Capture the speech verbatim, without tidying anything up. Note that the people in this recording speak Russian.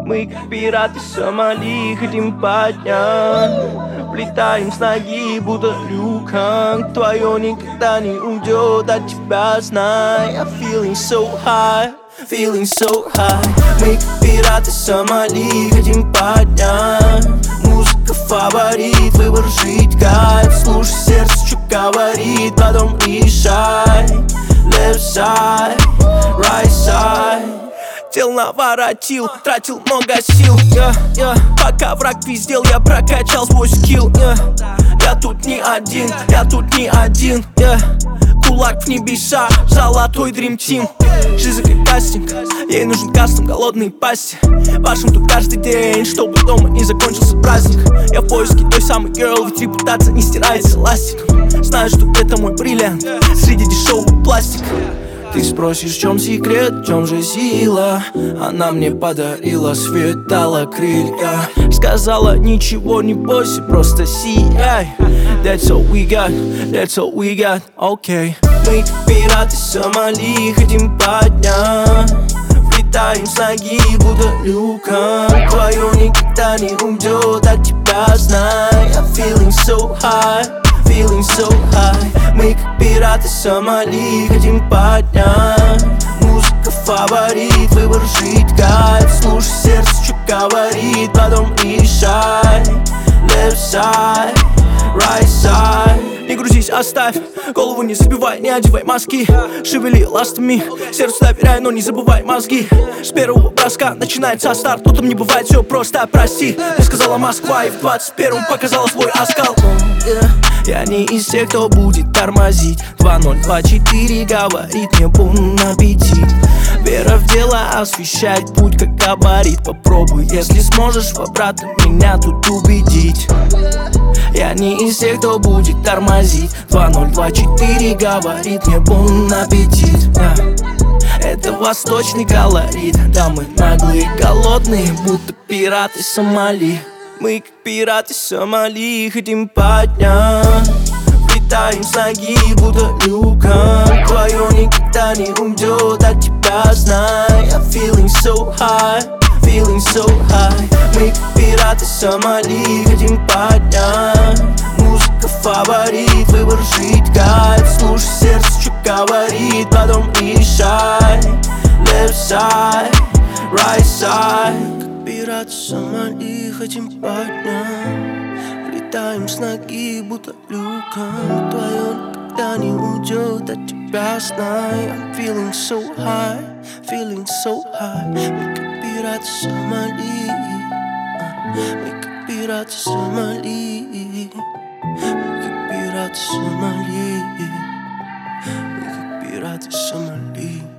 Мы как пираты Сомали, хотим поднять. Влетаем с ноги, будто люком. Твое никогда не уйдет от тебя, знай. I'm feeling so high, feeling so high. Мы как пираты Сомали, хотим поднять. Музыка фаворит, выбор жить кайф. Слушай сердце, что говорит, потом решай. Left side, right side. Тел наворотил, тратил много сил, yeah, yeah. Пока враг пиздел, я прокачал свой скилл, yeah. Я тут не один, я тут не один, yeah. Кулак в небеса, золотой Dream Team. Жизнь как кастинг, ей нужен кастом, голодные пасти. Вашим тут каждый день, чтобы дома не закончился праздник. Я в поиске той самой girl, ведь репутация не стирается ластиком. Знаю, что это мой бриллиант среди дешевого пластика. Ты спросишь, в чем секрет, в чем же сила? Она мне подарила свет, дала крылья. Сказала, ничего не бойся, просто сияй. That's all we got, that's all we got, okay. Мы как пираты Сомали, хотим поднять. Влетаем с ноги, будто люком. Твое никогда не уйдет от тебя, знай. I'm feeling so high, feeling so high. Мы как пираты Сомали, хотим поднять. Музыка фаворит, выбор жить кайф. Слушай сердце, что говорит, потом решай. Left side, right side. Не грузись, оставь, голову не забивай, не одевай маски. Шевели ластами, сердцу доверяй, но не забывай мозги. С первого броска начинается старт, но там не бывает все просто, прости. Я сказала Москва, и в двадцать первом показала свой оскал. Я не из тех, кто будет тормозить. Два ноль два четыре говорит мне бон аппетит. Вера в дело освещает путь, как габарит. Попробуй, если сможешь в обратном меня тут убедить. Я не из тех, кто будет тормозить. Два ноль два четыре говорит мне бон аппетит. Это восточный колорит. Да, мы наглые, голодные, будто пираты Сомали. Мы как пираты Сомали, хотим поднять. Влетаем с ноги, будто люком. Твое никогда не уйдет от тебя, знай. I'm feeling so high, feeling so high. Мы как пираты Сомали, хотим поднять. Музыка фаворит, выбор жить кайф. Слушай сердце, что говорит, потом решай. Left side, right side. Пираты Сомали, хотим поднять. Влетаем с ноги, будто люком. Твое никогда не уйдет от тебя, знай. I'm feeling so high, feeling so high. Мы как пираты Сомали. Мы как пираты Сомали. Мы как пираты Сомали. Мы как пираты Сомали.